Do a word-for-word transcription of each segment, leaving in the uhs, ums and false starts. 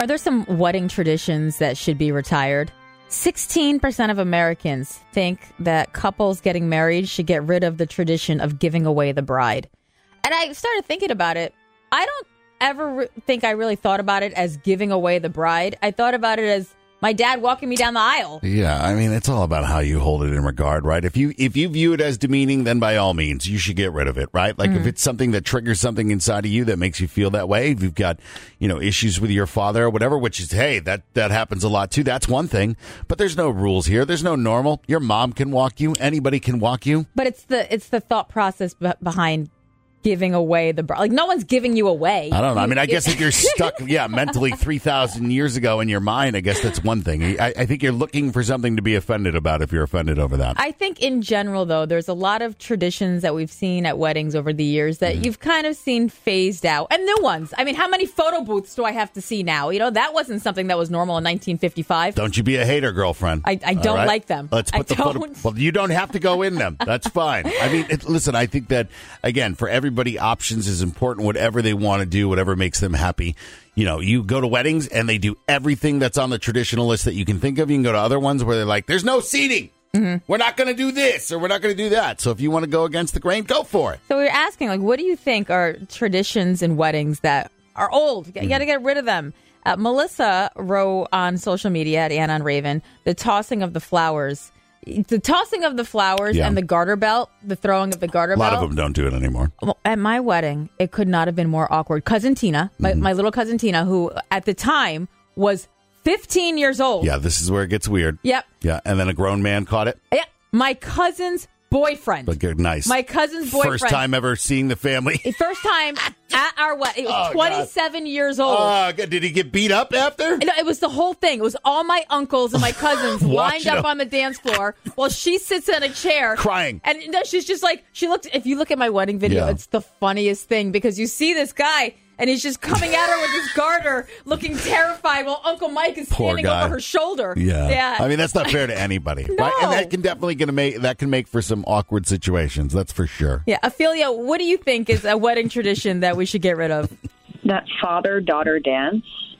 Are there some wedding traditions that should be retired? sixteen percent of Americans think that couples getting married should get rid of the tradition of giving away the bride. And I started thinking about it. I don't ever re- think I really thought about it as giving away the bride. I thought about it as my dad walking me down the aisle. Yeah, I mean, it's all about how you hold it in regard, right? If you if you view it as demeaning, then by all means, you should get rid of it, right? Like mm. if it's something that triggers something inside of you that makes you feel that way, if you've got, you know, issues with your father or whatever, which is, hey, that, that happens a lot too. That's one thing. But there's no rules here. There's no normal. Your mom can walk you. Anybody can walk you. But it's the it's the thought process b- behind giving away the bride. Like, no one's giving you away. I don't know. I mean, I guess if you're stuck, yeah, mentally three thousand years ago in your mind, I guess that's one thing. I, I think you're looking for something to be offended about if you're offended over that. I think in general, though, there's a lot of traditions that we've seen at weddings over the years that mm. you've kind of seen phased out. And new ones. I mean, how many photo booths do I have to see now? You know, that wasn't something that was normal in nineteen fifty-five. Don't you be a hater, girlfriend. I, I don't right? like them. Let's put I the don't. photo. Well, you don't have to go in them. That's fine. I mean, it, listen, I think that, again, for everybody, options is important. Whatever they want to do, whatever makes them happy. You know, you go to weddings and they do everything that's on the traditional list that you can think of. You can go to other ones where they're like, there's no seating. Mm-hmm. We're not going to do this or we're not going to do that. So if you want to go against the grain, go for it. So we're asking, like, what do you think are traditions in weddings that are old? You mm-hmm. got to get rid of them. Uh, Melissa wrote on social media at Anna and Raven, the tossing of the flowers. The tossing of the flowers yeah. and the garter belt, the throwing of the garter belt. A lot belt, of them don't do it anymore. Well, at my wedding, it could not have been more awkward. Cousin Tina, my, mm-hmm. my little cousin Tina, who at the time was fifteen years old. Yeah, this is where it gets weird. Yep. Yeah, and then a grown man caught it. Yeah, my cousin's boyfriend. But good, nice. My cousin's boyfriend. First time ever seeing the family. First time at our wedding. It was oh, twenty-seven God. Years old. Oh, God. Did he get beat up after? No, it was the whole thing. It was all my uncles and my cousins lined up him. on the dance floor while she sits in a chair. Crying. And no, she's just like, she looked, if you look at my wedding video, yeah. it's the funniest thing because you see this guy and he's just coming at her with his garter, looking terrified while Uncle Mike is Poor standing guy. over her shoulder. Yeah. yeah. I mean, that's not fair to anybody. No. Right? And that can definitely gonna make that can make for some awkward situations. That's for sure. Yeah. Ophelia, what do you think is a wedding tradition that we should get rid of? That father-daughter dance.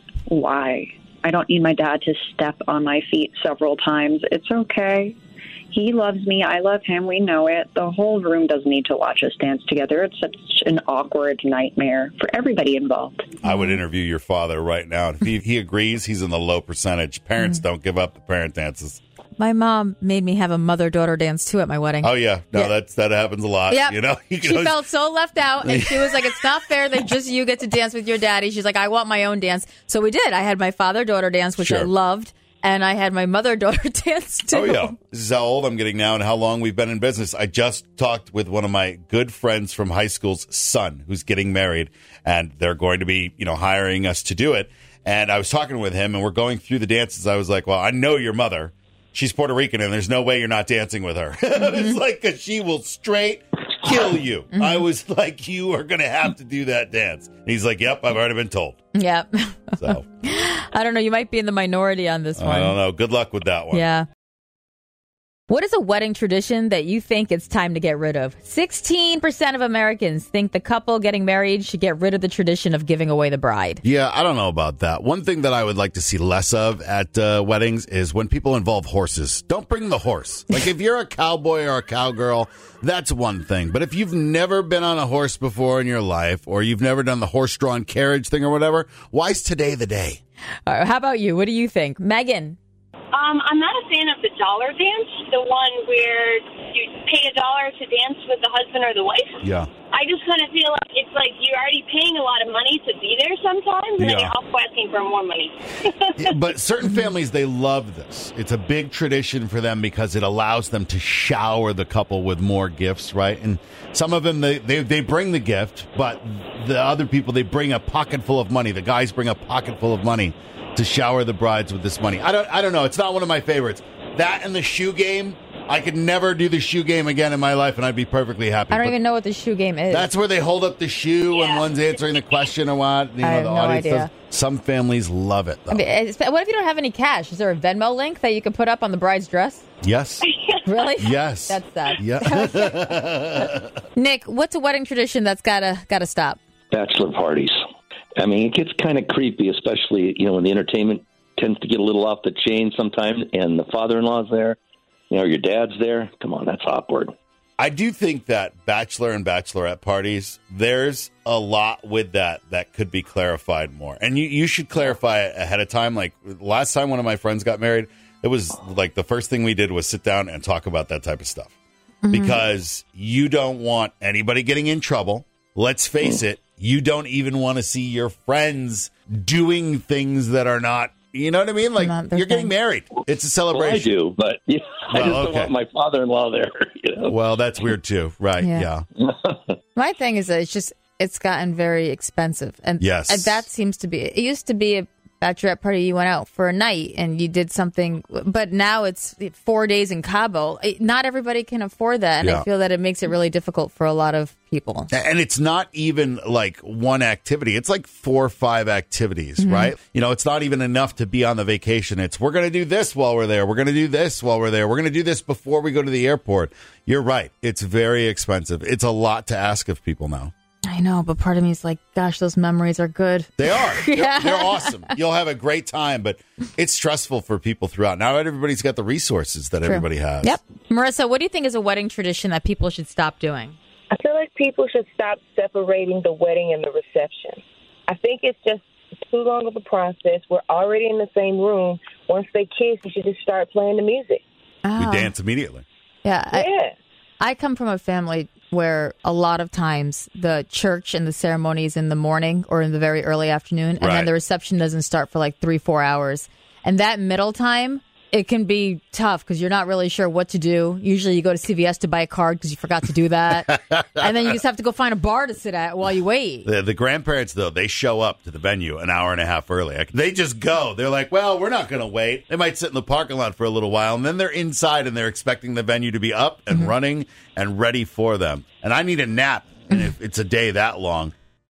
Why? I don't need my dad to step on my feet several times. It's okay. He loves me. I love him. We know it. The whole room doesn't need to watch us dance together. It's such an awkward nightmare for everybody involved. I would interview your father right now. If he, he agrees, he's in the low percentage. Parents mm-hmm. don't give up the parent dances. My mom made me have a mother-daughter dance, too, at my wedding. Oh, yeah. No, yeah. that's that happens a lot. Yep. You know, you she always... felt so left out, and she was like, it's not fair that just you get to dance with your daddy. She's like, I want my own dance. So we did. I had my father-daughter dance, which sure. I loved. And I had my mother-daughter dance, too. Oh, yeah. This is how old I'm getting now and how long we've been in business. I just talked with one of my good friends from high school's son who's getting married, and they're going to be, you know, hiring us to do it. And I was talking with him, and we're going through the dances. I was like, well, I know your mother. She's Puerto Rican, and there's no way you're not dancing with her. Mm-hmm. It's like, because she will straight kill you. Mm-hmm. I was like, you are going to have to do that dance. And he's like, yep, I've already been told. Yep. So I don't know. You might be in the minority on this one. I don't know. Good luck with that one. Yeah. What is a wedding tradition that you think it's time to get rid of? sixteen percent of Americans think the couple getting married should get rid of the tradition of giving away the bride. Yeah, I don't know about that. One thing that I would like to see less of at uh, weddings is when people involve horses. Don't bring the horse. Like if you're a cowboy or a cowgirl, that's one thing. But if you've never been on a horse before in your life or you've never done the horse-drawn carriage thing or whatever, why is today the day? All right, how about you? What do you think? Megan? Um, I'm not a fan of the dollar dance, the one where you pay a dollar to dance with the husband or the wife. Yeah. I just kind of feel like it's like you're already paying a lot of money to be there sometimes, and yeah. then you're also asking for more money. Yeah, but certain families, they love this. It's a big tradition for them because it allows them to shower the couple with more gifts, right? And some of them, they, they, they bring the gift, but the other people, they bring a pocket full of money. The guys bring a pocket full of money to shower the brides with this money. I don't I don't know. It's not one of my favorites. That and the shoe game, I could never do the shoe game again in my life, and I'd be perfectly happy. I don't but even know what the shoe game is. That's where they hold up the shoe yeah. and one's answering the question or what. You know, I have the no audience idea. Does. Some families love it, though. I mean, what if you don't have any cash? Is there a Venmo link that you can put up on the bride's dress? Yes. Really? Yes. That's sad. Yeah. Nick, what's a wedding tradition that's gotta gotta stop? Bachelor parties. I mean, it gets kind of creepy, especially, you know, when the entertainment tends to get a little off the chain sometimes, and the father-in-law's there, you know, your dad's there. Come on, that's awkward. I do think that bachelor and bachelorette parties, there's a lot with that that could be clarified more. And you, you should clarify it ahead of time. Like last time one of my friends got married, it was like the first thing we did was sit down and talk about that type of stuff. Mm-hmm. Because you don't want anybody getting in trouble. Let's face it, you don't even want to see your friends doing things that are not, you know what I mean? Like, you're getting married. It's a celebration. Well, I do, but yeah, I well, just okay. don't want my father-in-law there. You know? Well, that's weird too. Right, yeah. yeah. My thing is that it's just, it's gotten very expensive. And yes. and that seems to be, it used to be a bachelorette party, you went out for a night and you did something, but now it's four days in Cabo. Not everybody can afford that, and yeah. I feel that it makes it really difficult for a lot of people. And it's not even like one activity. It's like four or five activities, mm-hmm. right? You know, it's not even enough to be on the vacation. It's, we're going to do this while we're there. We're going to do this while we're there. We're going to do this before we go to the airport. You're right. It's very expensive. It's a lot to ask of people now. I know, but part of me is like, gosh, those memories are good. They are. yeah. they're, they're awesome. You'll have a great time, but it's stressful for people throughout. Now everybody's got the resources that True. everybody has. Yep. Marissa, what do you think is a wedding tradition that people should stop doing? I feel like people should stop separating the wedding and the reception. I think it's just too long of a process. We're already in the same room. Once they kiss, you should just start playing the music. Oh. We dance immediately. Yeah. Yeah. I, I come from a family where a lot of times the church and the ceremony is in the morning or in the very early afternoon, and right. then the reception doesn't start for like three, four hours. And that middle time, it can be tough because you're not really sure what to do. Usually you go to C V S to buy a card because you forgot to do that. And then you just have to go find a bar to sit at while you wait. The, the grandparents, though, they show up to the venue an hour and a half early. They just go. They're like, well, we're not going to wait. They might sit in the parking lot for a little while, and then they're inside, and they're expecting the venue to be up and mm-hmm. running and ready for them. And I need a nap, and if it's a day that long.